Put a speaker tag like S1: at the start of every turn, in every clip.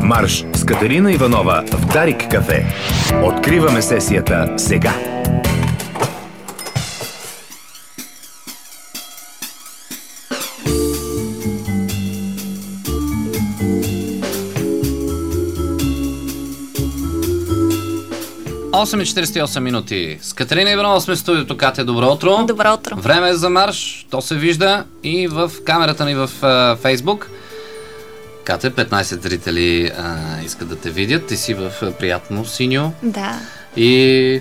S1: Марш с Катерина Иванова в Дарик кафе. Откриваме сесията сега.
S2: Осем и 48 минути. С Катерина Иванова сме в студиото. Кате, добро утро.
S3: Добро утро.
S2: Време е за марш. То се вижда и в камерата ни в Фейсбук. Кате, 15 зрители искат да те видят. Ти си в приятно синьо.
S3: Да.
S2: И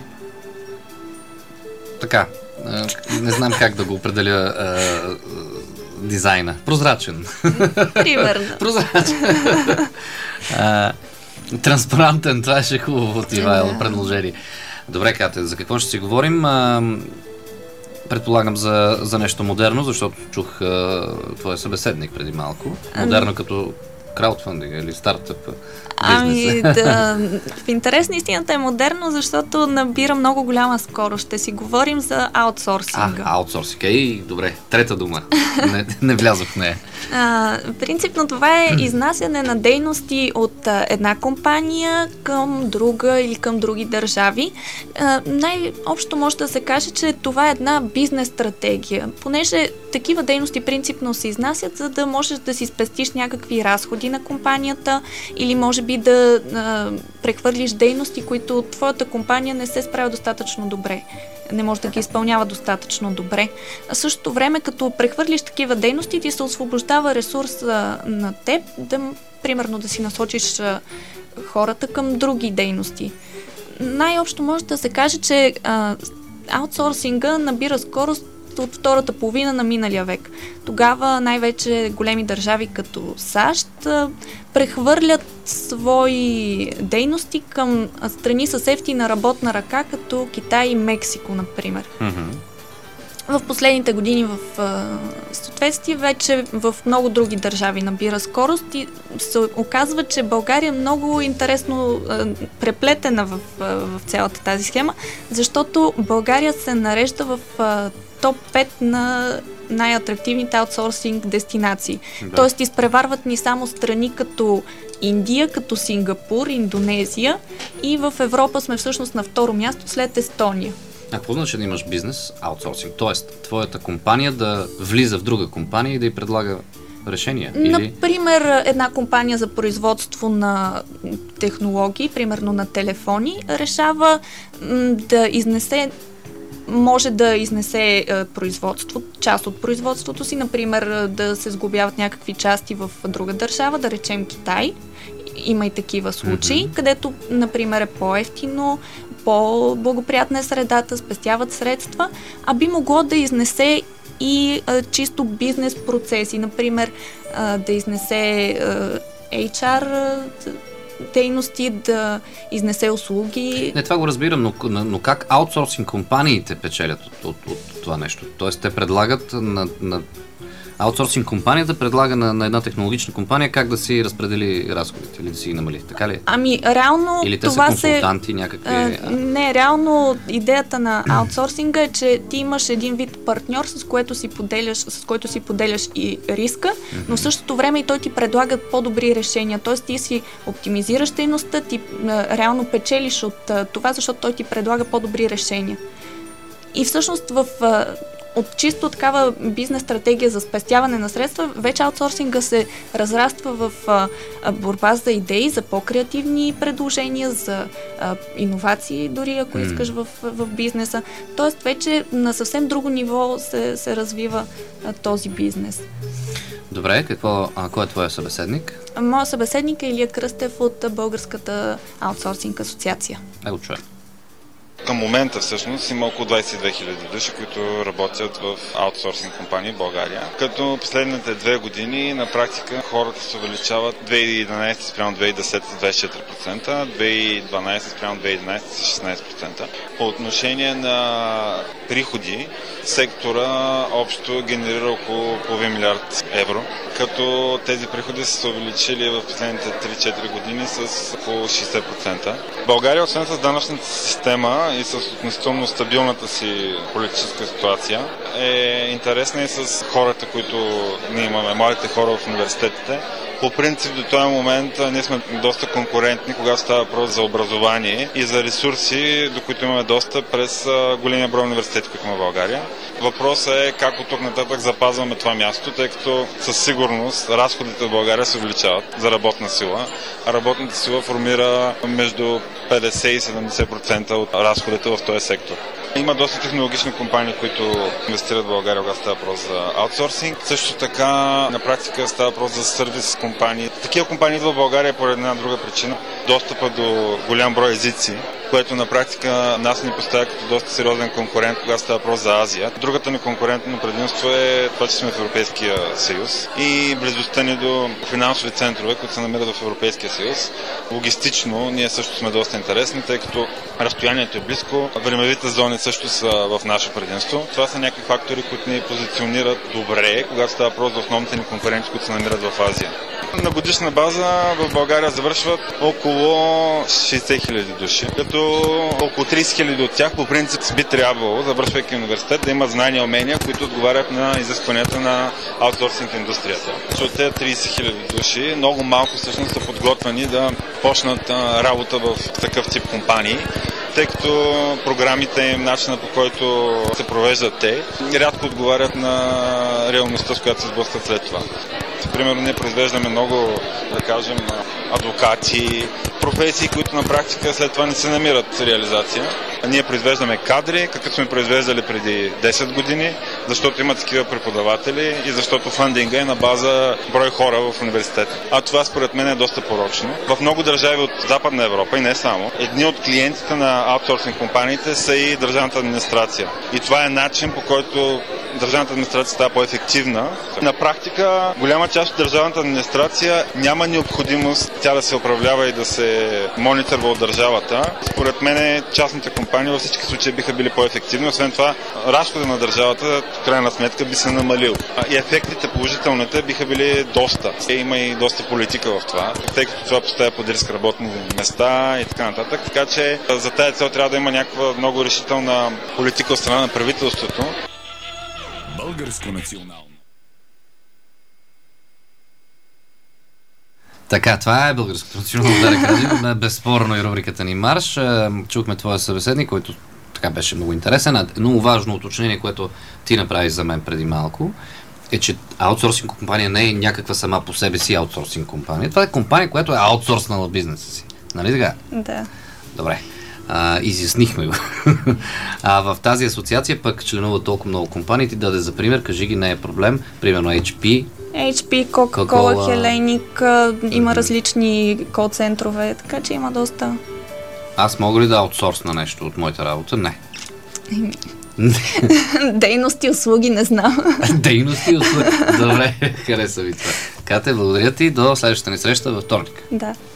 S2: така, не знам как да го определя дизайна. Прозрачен.
S3: Примерно.
S2: Прозрачен. Транспарантен, това ще хубаво от Ивайло предложение. Добре, Кате, за какво ще си говорим? Предполагам за нещо модерно, защото чух твоя събеседник преди малко. Модерно като краудфандинг или стартъп бизнес.
S3: В интерес на истината е модерно, защото набира много голяма скорост. Ще си говорим за аутсорсинга.
S2: Аутсорсинг. Добре, трета дума. Не влязох в нея.
S3: Принципно това е изнасяне на дейности от една компания към друга или към други държави. Най-общо може да се каже, че това е една бизнес стратегия, понеже такива дейности принципно се изнасят, за да можеш да си спестиш някакви разходи на компанията или може би да прехвърлиш дейности, които твоята компания не се справя достатъчно добре. Не може да ги изпълнява достатъчно добре. А в същото време, като прехвърлиш такива дейности, ти се освобождава ресурс на теб, примерно да си насочиш хората към други дейности. Най-общо може да се каже, че аутсорсинга набира скорост от втората половина на миналия век. Тогава най-вече големи държави като САЩ прехвърлят свои дейности към страни с евтина работна ръка, като Китай и Мексико, например. В последните години в съответствие вече в много други държави набира скорост и се оказва, че България е много интересно преплетена в цялата тази схема, защото България се нарежда в топ 5 на най-атрактивните аутсорсинг дестинации. Да. Тоест изпреварват ни само страни като Индия, като Сингапур, Индонезия и в Европа сме всъщност на второ място след Естония.
S2: А какво значи да имаш бизнес аутсорсинг? Тоест, твоята компания да влиза в друга компания и да й предлага решения?
S3: Например, една компания за производство на технологии, примерно на телефони, решава може да изнесе производство, част от производството си, например да се сглобяват някакви части в друга държава, да речем Китай. Има и такива случаи, където, например, е по-евтино, по-благоприятна е средата, спестяват средства, а би могло да изнесе и чисто бизнес процеси, например да изнесе HR дейности, да изнесе услуги.
S2: Не, това го разбирам, но как аутсорсинг компаниите печелят от това нещо? Тоест те предлагат аутсорсинг компанията предлага на една технологична компания как да си разпредели разходите или да си ги намали, така ли?
S3: Реално
S2: или те
S3: това
S2: са консултанти някакви?
S3: Не, реално идеята на аутсорсинга е, че ти имаш един вид партньор, с който си поделяш и риска, но в същото време и той ти предлага по-добри решения. Тоест ти си оптимизираш дейността, ти реално печелиш от това, защото той ти предлага по-добри решения. И всъщност от чисто такава бизнес стратегия за спестяване на средства, вече аутсорсинга се разраства в борба за идеи, за по-креативни предложения, за иновации, дори ако искаш в бизнеса. Тоест вече на съвсем друго ниво се развива този бизнес.
S2: Добре, кой е твоя събеседник?
S3: Моят събеседник е Илия Кръстев от Българската аутсорсинг асоциация.
S2: Го чуем.
S4: Към момента всъщност има около 22 000 души, които работят в аутсорсинг компании в България. Като последните 2 години на практика хората се увеличават 2011 спрямо 2010 24%, 2012 спрямо 2011 16%. По отношение на приходи, сектора общо генерира около половин милиард евро, като тези приходи са се увеличили в последните 3-4 години с около 60%. България, освен с данъчната система и с относително стабилната си политическа ситуация, е интересна и с хората, които ние имаме, младите хора в университетите, По принцип до този момент ние сме доста конкурентни, когато става въпрос за образование и за ресурси, до които имаме достъп през големия брой университети, които има в България. Въпросът е как от тук нататък запазваме това място, тъй като със сигурност разходите в България се увеличават за работна сила, а работната сила формира между 50 и 70% от разходите в този сектор. Има доста технологични компании, които инвестират в България, когато става въпрос за аутсорсинг. Също така на практика става въпрос за сервис компании. Такива компании идват в България по една друга причина. Достъпа до голям брой езици, което на практика нас ни поставя като доста сериозен конкурент, когато става въпрос за Азия. Другата ни конкурентно предимство е това, че сме в Европейския съюз и близостта ни до финансови центрове, които се намират в Европейския съюз. Логистично ние също сме доста интересни, тъй като разстоянието е близко, времевите зони също са в наше предимство. Това са някакви фактори, които ни позиционират добре, когато става въпрос за основните ни конкуренти, които се намират в Азия. На годишна база в България завършват около 60 хиляди души, като около 30 хиляди от тях по принцип би трябвало, завършвайки университет, да имат знания и умения, които отговарят на изискванията на аутсорсинг индустрията. Защото тези 30 хиляди души много малко всъщност са подготвени да почнат работа в такъв тип компании, тъй като програмите им, начина по който се провеждат те, рядко отговарят на реалността, с която се сблъскват след това. Примерно ние произвеждаме много, да кажем, адвокати, професии, които на практика след това не се намират реализация. Ние произвеждаме кадри, какъвто сме произвеждали преди 10 години, защото има такива преподаватели и защото фандинга е на база брой хора в университета. А това според мен е доста порочно. В много държави от Западна Европа и не само, едни от клиентите на аутсорсинг компаниите са и държавната администрация. И това е начин, по който държавната администрация става по-ефективна. На практика голяма част от държавната администрация няма необходимост тя да се управлява и да се мониторва от държавата. Според мен частните компании във всички случаи биха били по-ефективни. Освен това, разхода на държавата в крайна сметка би се намалил. И ефектите положителните биха били доста. Има и доста политика в това, тъй като това поставя под риск работни места и така нататък. Така че за тази цел трябва да има някаква много решителна политика от страна на правителството.
S1: Българско национално.
S2: Така, това е Българското национално Дарик радио, безспорно и рубриката ни Марш. Чухме твоя събеседник, който така беше много интересен. Много важно уточнение, което ти направи за мен преди малко, е, че аутсорсинг компания не е някаква сама по себе си аутсорсинг компания. Това е компания, която е аутсорснала бизнеса си. Нали така?
S3: Да.
S2: Добре. Изяснихме го. В тази асоциация пък членуват толкова много компании. Ти даде за пример, кажи ги, не е проблем. Примерно HP,
S3: Coca-Cola, Hellenic, има различни кол-центрове, така че има доста.
S2: Аз мога ли да аутсорсна нещо от моята работа? Не.
S3: Дейности, услуги, не знам.
S2: Дейности и услуги. Добре, хареса ви това. Кате, благодаря ти. До следващата ни среща във вторник.
S3: Да.